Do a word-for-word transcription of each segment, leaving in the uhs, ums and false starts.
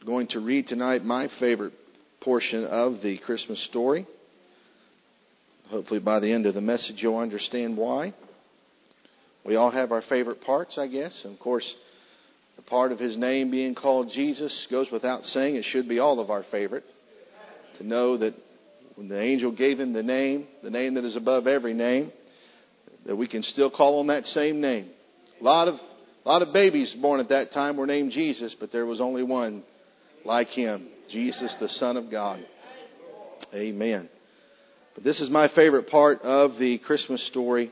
going to read tonight my favorite portion of the Christmas story. Hopefully by the end of the message you'll understand why. We all have our favorite parts, I guess. And of course, the part of His name being called Jesus goes without saying. It should be all of our favorite. To know that when the angel gave Him the name, the name that is above every name, that we can still call on that same name. A lot of, a lot of babies born at that time were named Jesus, but there was only one like Him, Jesus, the Son of God. Amen. But this is my favorite part of the Christmas story.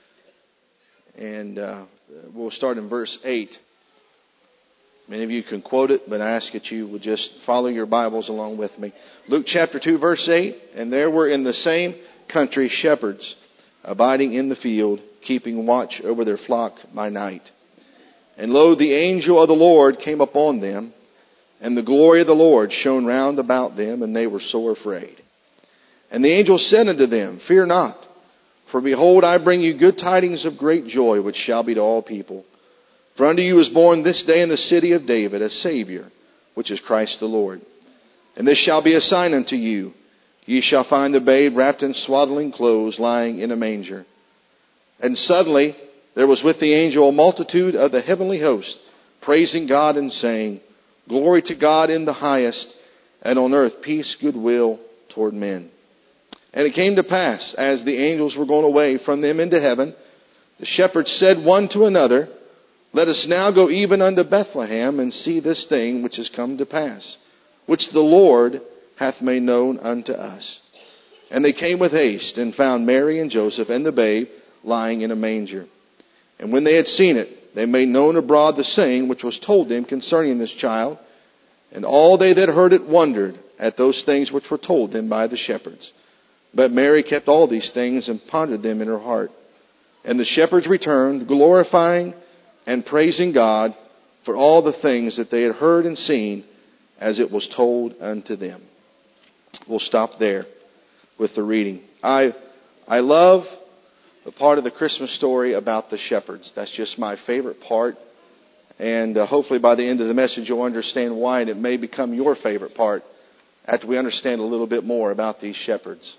And uh, we'll start in verse eight. Many of you can quote it, but I ask that you would just follow your Bibles along with me. Luke chapter two, verse eight. And there were in the same country shepherds abiding in the field, keeping watch over their flock by night. And lo, the angel of the Lord came upon them, and the glory of the Lord shone round about them, and they were sore afraid. And the angel said unto them, Fear not, for behold, I bring you good tidings of great joy, which shall be to all people. For unto you is born this day in the city of David a Savior, which is Christ the Lord. And this shall be a sign unto you. Ye shall find the babe wrapped in swaddling clothes, lying in a manger. And suddenly there was with the angel a multitude of the heavenly host, praising God and saying, Glory to God in the highest, and on earth peace, goodwill toward men. And it came to pass, as the angels were gone away from them into heaven, the shepherds said one to another, Let us now go even unto Bethlehem, and see this thing which is come to pass, which the Lord hath made known unto us. And they came with haste, and found Mary and Joseph and the babe lying in a manger. And when they had seen it, they made known abroad the saying which was told them concerning this child. And all they that heard it wondered at those things which were told them by the shepherds. But Mary kept all these things and pondered them in her heart. And the shepherds returned, glorifying and praising God for all the things that they had heard and seen as it was told unto them. We'll stop there with the reading. I I love the part of the Christmas story about the shepherds. That's just my favorite part. And uh, hopefully by the end of the message you'll understand why, and it may become your favorite part after we understand a little bit more about these shepherds.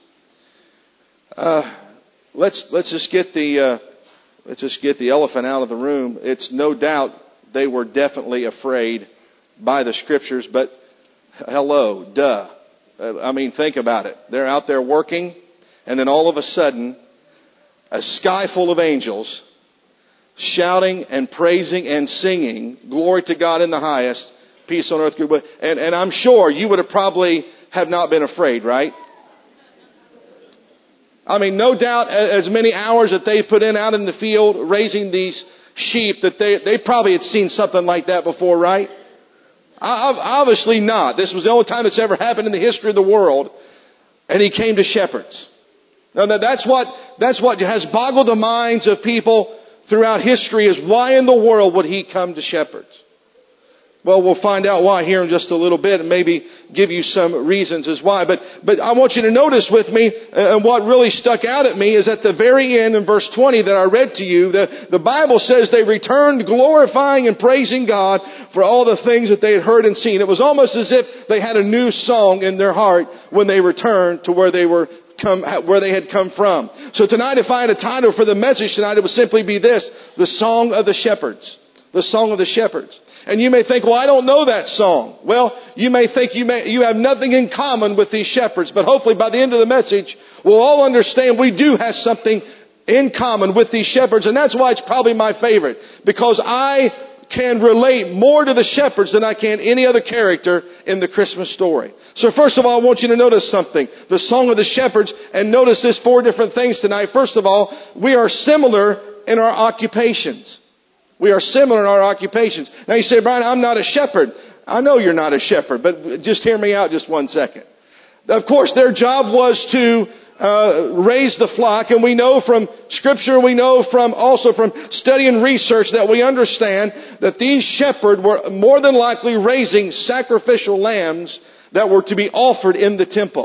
Uh, let's let's just get the uh, let's just get the elephant out of the room. It's no doubt they were definitely afraid by the Scriptures, but hello, duh. Uh, I mean, think about it. They're out there working, and then all of a sudden, a sky full of angels shouting and praising and singing, Glory to God in the highest, peace on earth, goodwill. And, and I'm sure you would have probably have not been afraid, right? I mean, no doubt as many hours that they put in out in the field raising these sheep, that they, they probably had seen something like that before, right? Obviously not. This was the only time it's ever happened in the history of the world. And He came to shepherds. Now that's what, that's what has boggled the minds of people throughout history, is why in the world would He come to shepherds? Well, we'll find out why here in just a little bit, and maybe give you some reasons as why. But but I want you to notice with me, uh, and what really stuck out at me is at the very end in verse twenty that I read to you, the, the Bible says they returned glorifying and praising God for all the things that they had heard and seen. It was almost as if they had a new song in their heart when they returned to where they were come, where they had come from. So tonight, if I had a title for the message tonight, it would simply be this: The Song of the Shepherds. The Song of the Shepherds. And you may think, well, I don't know that song. Well, you may think you may, you have nothing in common with these shepherds, but hopefully by the end of the message, we'll all understand we do have something in common with these shepherds. And that's why it's probably my favorite, because I can relate more to the shepherds than I can any other character in the Christmas story. So first of all, I want you to notice something. The Song of the Shepherds, and notice this four different things tonight. First of all, we are similar in our occupations. We are similar in our occupations. Now you say, Brian, I'm not a shepherd. I know you're not a shepherd, but just hear me out just one second. Of course, their job was to uh, raise the flock, and we know from Scripture, we know from also from study and research that we understand that these shepherds were more than likely raising sacrificial lambs that were to be offered in the temple.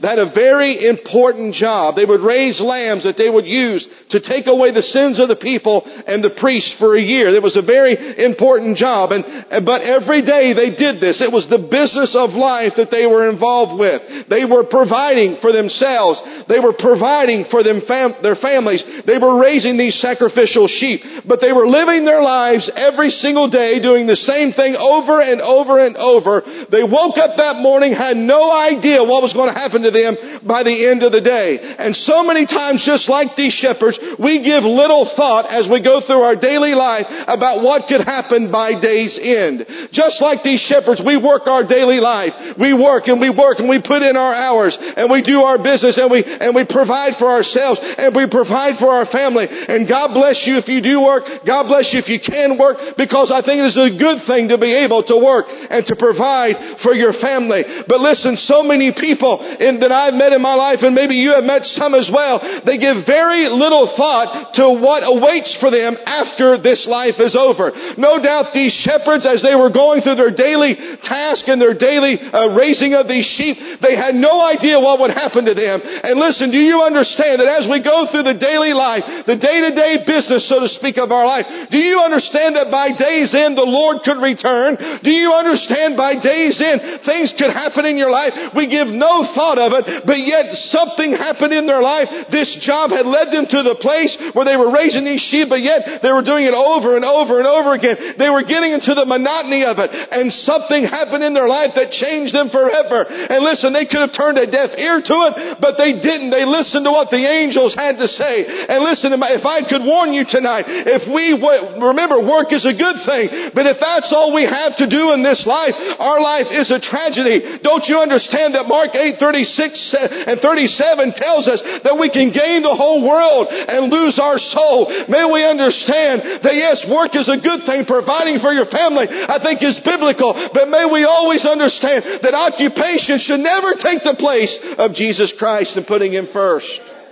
They had a very important job. They would raise lambs that they would use to take away the sins of the people and the priests for a year. It was a very important job. And, but every day they did this. It was the business of life that they were involved with. They were providing for themselves. They were providing for them fam- their families. They were raising these sacrificial sheep. But they were living their lives every single day doing the same thing over and over and over. They woke up that morning, had no idea what was going to happen to them by the end of the day. And so many times, just like these shepherds, we give little thought as we go through our daily life about what could happen by day's end. Just like these shepherds, we work our daily life. We work and we work and we put in our hours and we do our business and we and we provide for ourselves and we provide for our family. And God bless you if you do work. God bless you if you can work, because I think it is a good thing to be able to work and to provide for your family. But listen, so many people in that I've met in my life, and maybe you have met some as well, they give very little thought to what awaits for them after this life is over. No doubt these shepherds, as they were going through their daily task and their daily uh, raising of these sheep, they had no idea what would happen to them. And listen, do you understand that as we go through the daily life, the day-to-day business, so to speak, of our life, do you understand that by day's end the Lord could return? Do you understand by day's end things could happen in your life? We give no thought of it, but yet something happened in their life. This job had led them to the place where they were raising these sheep, but yet they were doing it over and over and over again. They were getting into the monotony of it, and something happened in their life that changed them forever. And listen, they could have turned a deaf ear to it, but they didn't. They listened to what the angels had to say. And listen, if I could warn you tonight, if we, remember, work is a good thing, but if that's all we have to do in this life, our life is a tragedy. Don't you understand that Mark eight thirty-six and thirty-seven tells us that we can gain the whole world and lose our soul? May we understand that yes, work is a good thing. Providing for your family, I think, is biblical. But may we always understand that occupation should never take the place of Jesus Christ and putting Him first.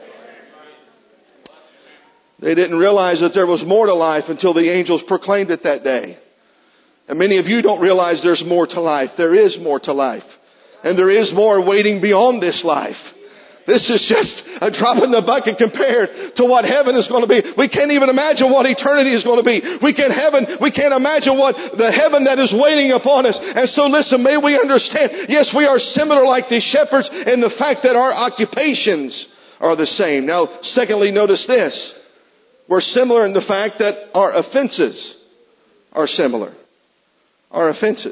They didn't realize that there was more to life until the angels proclaimed it that day. And many of you don't realize there's more to life. There is more to life. And there is more waiting beyond this life. This is just a drop in the bucket compared to what heaven is going to be. We can't even imagine what eternity is going to be. We can't heaven, we can't imagine what the heaven that is waiting upon us. And so listen, may we understand, yes, we are similar like these shepherds in the fact that our occupations are the same. Now, secondly, notice this. We're similar in the fact that our offenses are similar. Our offenses.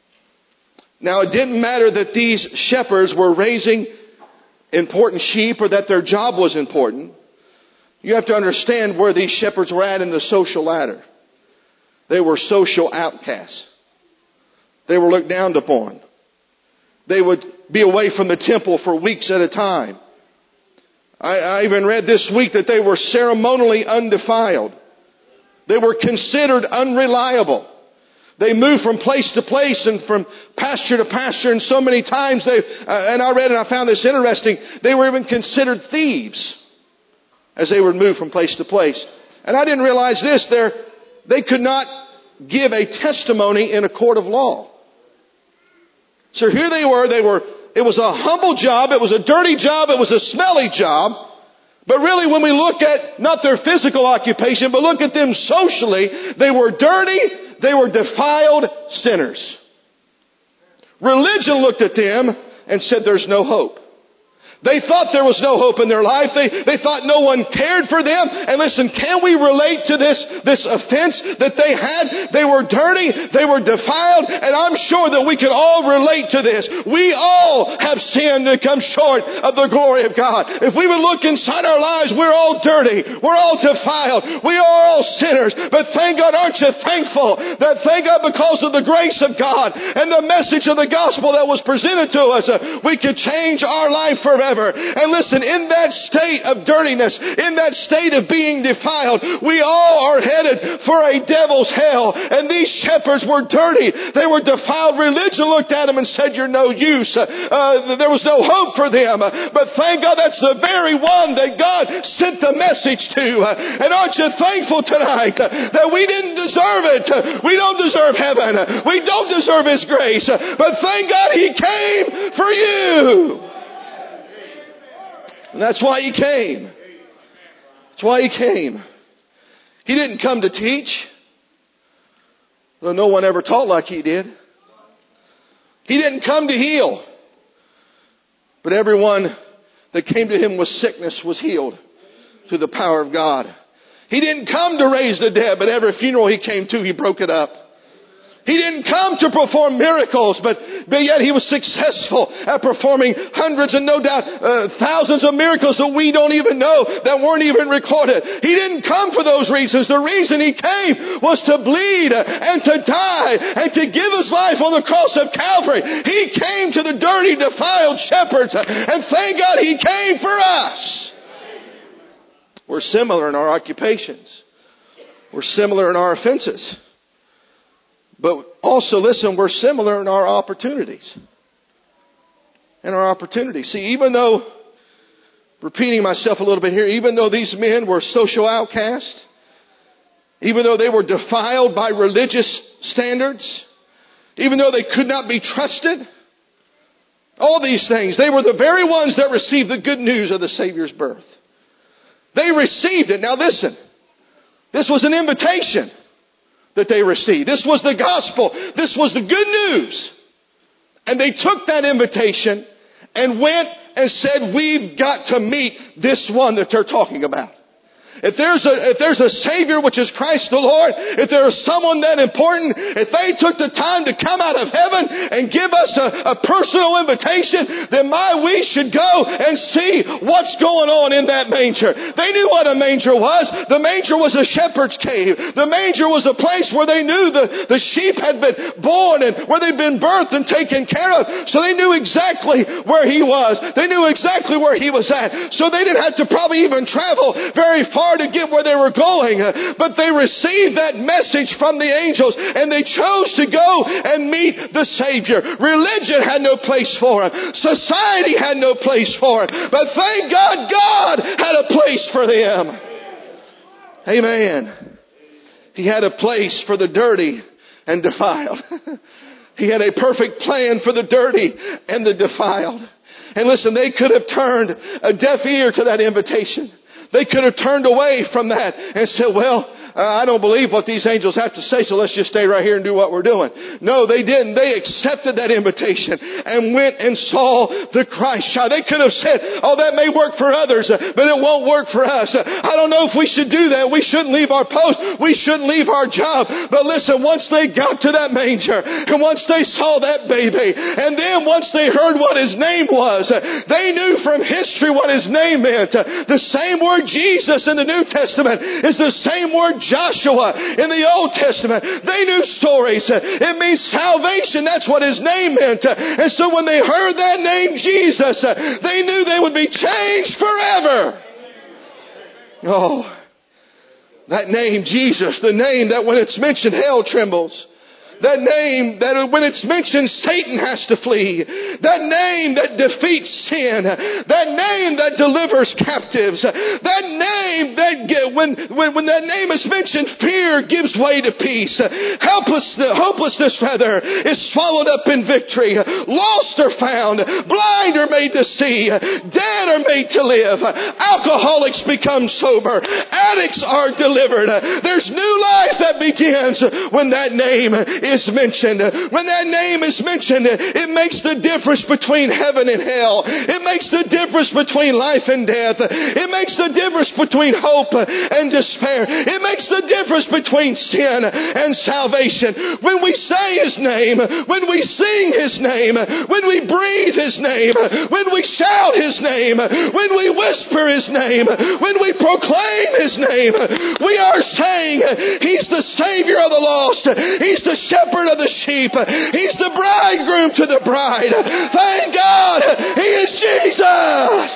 Now, it didn't matter that these shepherds were raising important sheep or that their job was important. You have to understand where these shepherds were at in the social ladder. They were social outcasts. They were looked down upon. They would be away from the temple for weeks at a time. I, I even read this week that they were ceremonially undefiled. They were considered unreliable. They moved from place to place and from pasture to pasture, and so many times they, uh, and I read and I found this interesting, they were even considered thieves as they would move from place to place. And I didn't realize this, They're, they could not give a testimony in a court of law. So here they were, they were, it was a humble job, it was a dirty job, it was a smelly job. But really, when we look at not their physical occupation, but look at them socially, they were dirty, they were defiled sinners. Religion looked at them and said there's no hope. They thought there was no hope in their life. They, they thought no one cared for them. And listen, can we relate to this, this offense that they had? They were dirty. They were defiled. And I'm sure that we can all relate to this. We all have sinned and come short of the glory of God. If we would look inside our lives, we're all dirty. We're all defiled. We are all sinners. But thank God, aren't you thankful that thank God because of the grace of God and the message of the gospel that was presented to us, uh, we could change our life forever. And listen, in that state of dirtiness, in that state of being defiled, we all are headed for a devil's hell. And these shepherds were dirty. They were defiled. Religion looked at them and said, you're no use. Uh, there was no hope for them. But thank God that's the very one that God sent the message to. And aren't you thankful tonight that we didn't deserve it? We don't deserve heaven. We don't deserve His grace. But thank God He came for you. And that's why He came. That's why He came. He didn't come to teach, though no one ever taught like He did. He didn't come to heal, but everyone that came to Him with sickness was healed through the power of God. He didn't come to raise the dead, but every funeral He came to, He broke it up. He didn't come to perform miracles, but, but yet He was successful at performing hundreds and no doubt uh, thousands of miracles that we don't even know, that weren't even recorded. He didn't come for those reasons. The reason He came was to bleed and to die and to give His life on the cross of Calvary. He came to the dirty, defiled shepherds, and thank God He came for us. We're similar in our occupations. We're similar in our offenses. But also, listen, we're similar in our opportunities. In our opportunities. See, even though, repeating myself a little bit here, even though these men were social outcasts, even though they were defiled by religious standards, even though they could not be trusted, all these things, they were the very ones that received the good news of the Savior's birth. They received it. Now listen, this was an invitation that they received. This was the gospel. This was the good news. And they took that invitation and went and said, we've got to meet this one that they're talking about. If there's a, if there's a Savior, which is Christ the Lord, if there is someone that important, if they took the time to come out of heaven and give us a, a personal invitation, then my, we should go and see what's going on in that manger. They knew what a manger was. The manger was a shepherd's cave. The manger was a place where they knew the, the sheep had been born and where they'd been birthed and taken care of. So they knew exactly where He was. They knew exactly where He was at. So they didn't have to probably even travel very far to get where they were going, but they received that message from the angels and they chose to go and meet the Savior. Religion had no place for them. Society had no place for them. But thank God, God had a place for them. Amen. He had a place for the dirty and defiled. He had a perfect plan for the dirty and the defiled. And listen, they could have turned a deaf ear to that invitation. They could have turned away from that and said, well, uh, I don't believe what these angels have to say, so let's just stay right here and do what we're doing. No, they didn't. They accepted that invitation and went and saw the Christ child. They could have said, oh, that may work for others, but it won't work for us. I don't know if we should do that. We shouldn't leave our post. We shouldn't leave our job. But listen, once they got to that manger and once they saw that baby, and then once they heard what His name was, they knew from history what His name meant. The same word Jesus in the New Testament is the same word Joshua in the Old Testament. They knew stories. It means salvation. That's what His name meant. And so when they heard that name Jesus, they knew they would be changed forever. Oh, that name Jesus, the name that when it's mentioned, hell trembles. That name that when it's mentioned, Satan has to flee. That name that defeats sin. That name that delivers captives. That name that when, when, when that name is mentioned, fear gives way to peace. Helplessness, hopelessness rather, is swallowed up in victory. Lost are found. Blind are made to see. Dead are made to live. Alcoholics become sober. Addicts are delivered. There's new life that begins when that name is mentioned. When that name is mentioned, it makes the difference between heaven and hell. It makes the difference between life and death. It makes the difference between hope and despair. It makes the difference between sin and salvation. When we say His name, when we sing His name, when we breathe His name, when we shout His name, when we whisper His name, when we proclaim His name, we are saying He's the Savior of the lost. He's the shepherd of the sheep. He's the bridegroom to the bride. Thank God He is Jesus.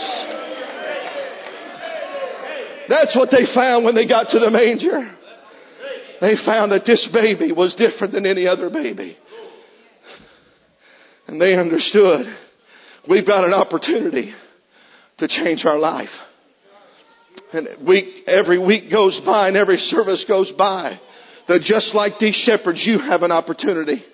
That's what they found when they got to the manger. They found that this baby was different than any other baby. And they understood we've got an opportunity to change our life. And week, every week goes by and every service goes by. That just like these shepherds, you have an opportunity.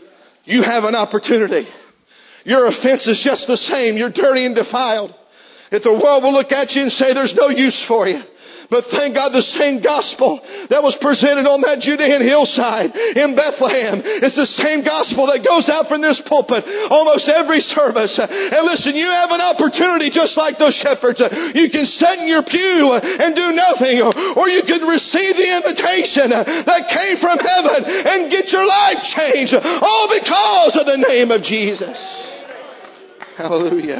You have an opportunity. Your offense is just the same. You're dirty and defiled. If the world will look at you and say there's no use for you. But thank God the same gospel that was presented on that Judean hillside in Bethlehem is the same gospel that goes out from this pulpit almost every service. And listen, you have an opportunity just like those shepherds. You can sit in your pew and do nothing, or you can receive the invitation that came from heaven and get your life changed, all because of the name of Jesus. Hallelujah.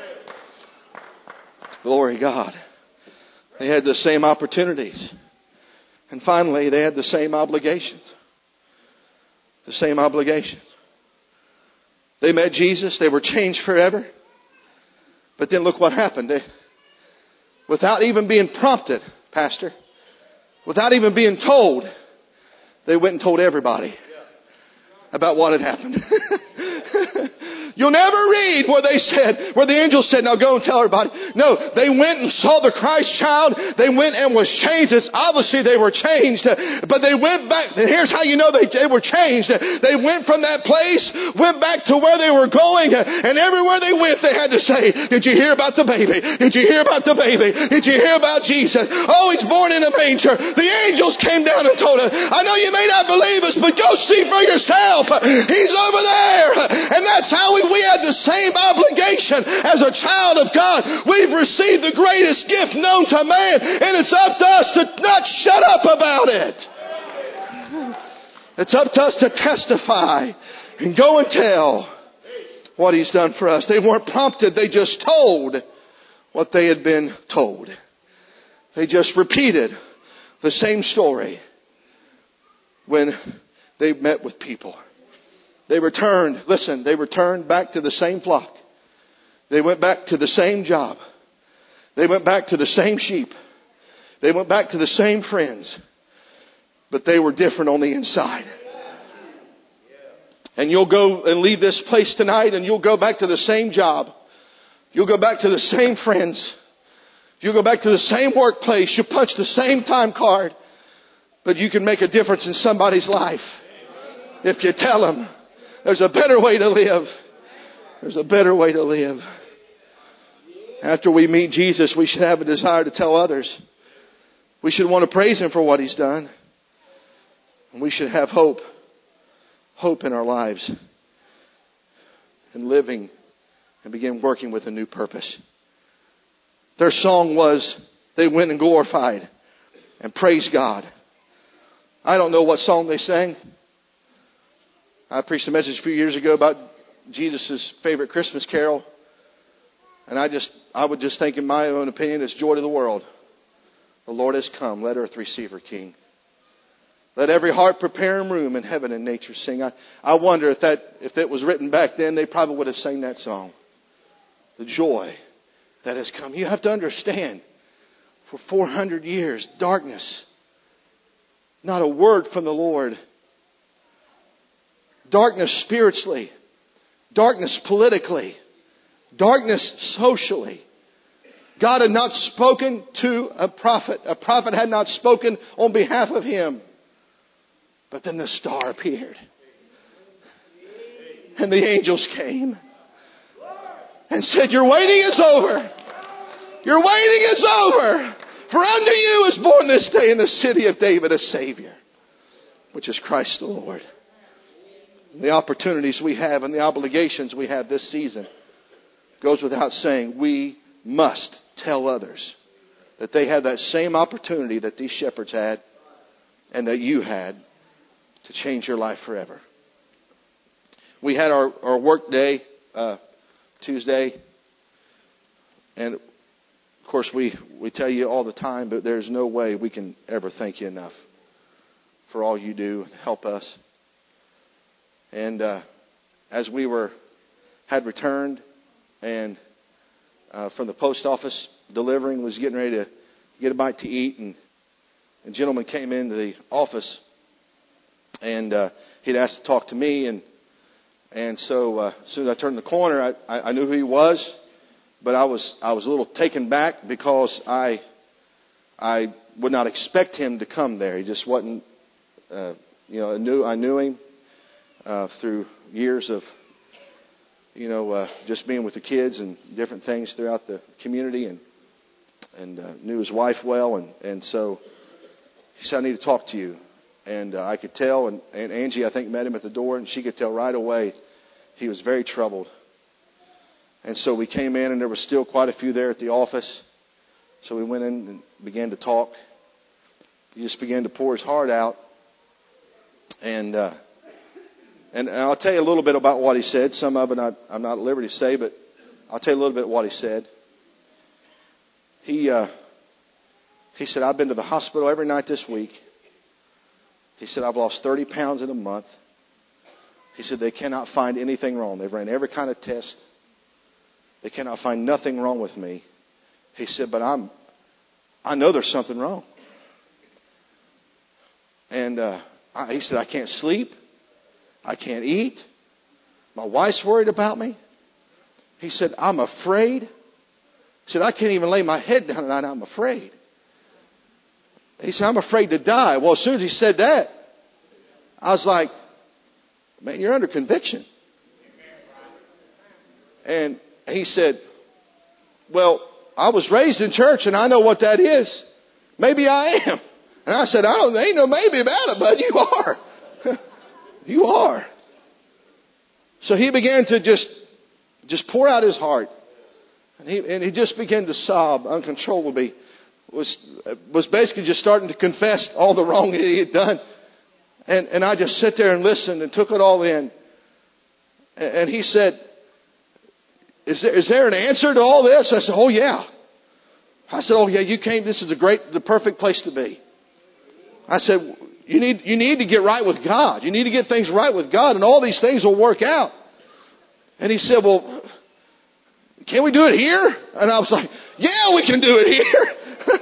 Glory to God. They had the same opportunities. And finally, they had the same obligations. The same obligations. They met Jesus. They were changed forever. But then look what happened. They, without even being prompted, Pastor, without even being told, they went and told everybody about what had happened. You'll never read where they said, where the angel said, now go and tell everybody. No, they went and saw the Christ child. They went and was changed. It's obviously they were changed. But they went back. Here's how you know they, they were changed. They went from that place, went back to where they were going. And everywhere they went, they had to say, did you hear about the baby? Did you hear about the baby? Did you hear about Jesus? Oh, he's born in a manger. The angels came down and told us, I know you may not believe us, but go see for yourself. He's over there. And that's how we We had the same obligation as a child of God. We've received the greatest gift known to man, and it's up to us to not shut up about it. It's up to us to testify and go and tell what He's done for us. They weren't prompted. They just told what they had been told. They just repeated the same story when they met with people. They returned, listen, they returned back to the same flock. They went back to the same job. They went back to the same sheep. They went back to the same friends. But they were different on the inside. And you'll go and leave this place tonight and you'll go back to the same job. You'll go back to the same friends. You'll go back to the same workplace. You'll punch the same time card. But you can make a difference in somebody's life if you tell them. There's a better way to live. There's a better way to live. After we meet Jesus, we should have a desire to tell others. We should want to praise Him for what He's done. And we should have hope. Hope in our lives. And living and begin working with a new purpose. Their song was, they went and glorified and praised God. I don't know what song they sang. I preached a message a few years ago about Jesus' favorite Christmas carol. And I just, I would just think in my own opinion, it's joy to the world. The Lord has come. Let earth receive her King. Let every heart prepare Him room in heaven and nature sing. I, I wonder if that, if it was written back then, they probably would have sang that song. The joy that has come. You have to understand, for four hundred years, darkness. Not a word from the Lord. Darkness spiritually. Darkness politically. Darkness socially. God had not spoken to a prophet. A prophet had not spoken on behalf of Him. But then the star appeared. And the angels came. And said, your waiting is over. Your waiting is over. For unto you is born this day in the city of David a Savior, which is Christ the Lord. The opportunities we have and the obligations we have this season goes without saying. We must tell others that they have that same opportunity that these shepherds had and that you had to change your life forever. We had our, our work day uh, Tuesday. And of course we, we tell you all the time, but there's no way we can ever thank you enough for all you do and help us. And uh, as we were had returned and uh, from the post office delivering, was getting ready to get a bite to eat, and a gentleman came into the office and uh, he'd asked to talk to me, and and so uh, as soon as I turned the corner, I, I, I knew who he was, but I was I was a little taken back because I I would not expect him to come there. He just wasn't, uh, you know, I knew I knew him. Uh, through years of you know, uh, just being with the kids and different things throughout the community, and and uh, knew his wife well, and, and so he said, I need to talk to you. And uh, I could tell, and, and Angie, I think, met him at the door, and she could tell right away he was very troubled. And so we came in, and there was still quite a few there at the office. So we went in and began to talk. He just began to pour his heart out. And uh, and I'll tell you a little bit about what he said. Some of it I, I'm not at liberty to say, but I'll tell you a little bit what he said. He uh, he said, I've been to the hospital every night this week. He said, I've lost thirty pounds in a month. He said, they cannot find anything wrong. They've ran every kind of test. They cannot find nothing wrong with me. He said, but I'm, I know there's something wrong. And uh, I, he said, I can't sleep. I can't eat. My wife's worried about me. He said, I'm afraid. He said, I can't even lay my head down tonight. I'm afraid. He said, I'm afraid to die. Well, as soon as he said that, I was like, man, you're under conviction. And he said, well, I was raised in church and I know what that is. Maybe I am. And I said, I don't, ain't no maybe about it, bud. You are. You are. So he began to just, just pour out his heart. And he, and he just began to sob uncontrollably. Was was basically just starting to confess all the wrong that he had done. And and I just sat there and listened and took it all in. And, and he said, is there, is there an answer to all this? I said, oh yeah. I said, oh yeah, you came, this is the great, the perfect place to be. I said, you need, you need to get right with God. You need to get things right with God, and all these things will work out. And he said, well, can we do it here? And I was like, yeah, we can do it here.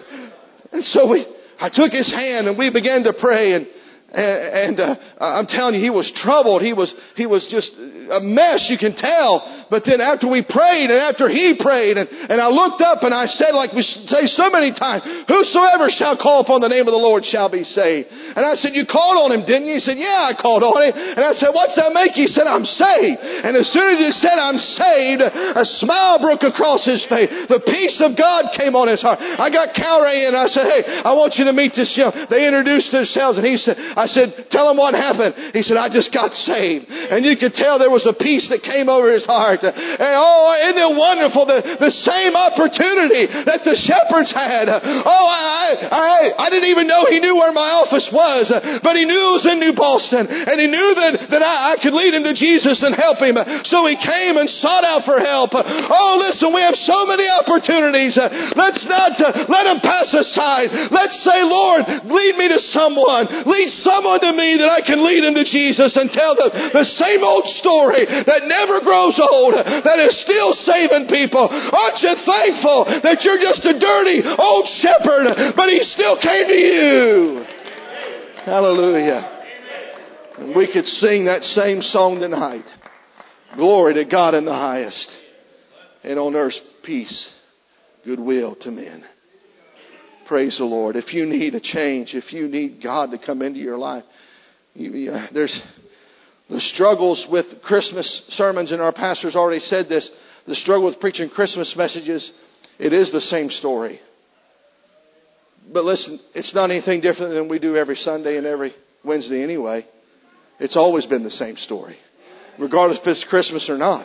And so we, I took his hand and we began to pray, and and, and uh, I'm telling you, he was troubled. He was he was just a mess, you can tell. But then after we prayed and after he prayed, and, and I looked up and I said, like we say so many times, whosoever shall call upon the name of the Lord shall be saved. And I said, you called on him, didn't you? He said, yeah, I called on him. And I said, what's that make you? He said, I'm saved. And as soon as he said, I'm saved, a smile broke across his face. The peace of God came on his heart. I got Calray in and I said, hey, I want you to meet this young. They introduced themselves, and he said, I said, tell him what happened. He said, I just got saved. And you could tell there was a peace that came over his heart. And oh, isn't it wonderful, the, the same opportunity that the shepherds had. Oh, I, I, I didn't even know he knew where my office was, but he knew it was in New Boston, and he knew that, that I, I could lead him to Jesus and help him. So he came and sought out for help. Oh, listen, we have so many opportunities. Let's not uh, let them pass aside. Let's say, Lord, lead me to someone. Lead someone to me that I can lead him to Jesus and tell them the same old story that never grows old, that is still saving people. Aren't you thankful that you're just a dirty old shepherd, but he still came to you? Hallelujah. And we could sing that same song tonight. Glory to God in the highest, and on earth peace, goodwill to men. Praise the Lord. If you need a change, if you need God to come into your life, you, uh, there's the struggles with Christmas sermons, and our pastor's already said this, the struggle with preaching Christmas messages, it is the same story. But listen, it's not anything different than we do every Sunday and every Wednesday anyway. It's always been the same story, regardless if it's Christmas or not.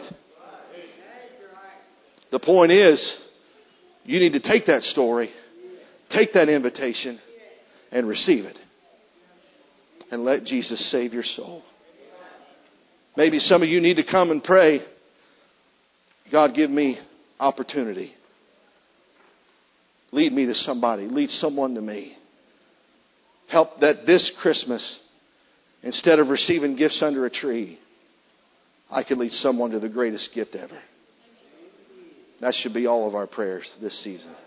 The point is, you need to take that story, take that invitation, and receive it. And let Jesus save your soul. Maybe some of you need to come and pray, God, give me opportunity. Lead me to somebody. Lead someone to me. Help that this Christmas, instead of receiving gifts under a tree, I can lead someone to the greatest gift ever. That should be all of our prayers this season.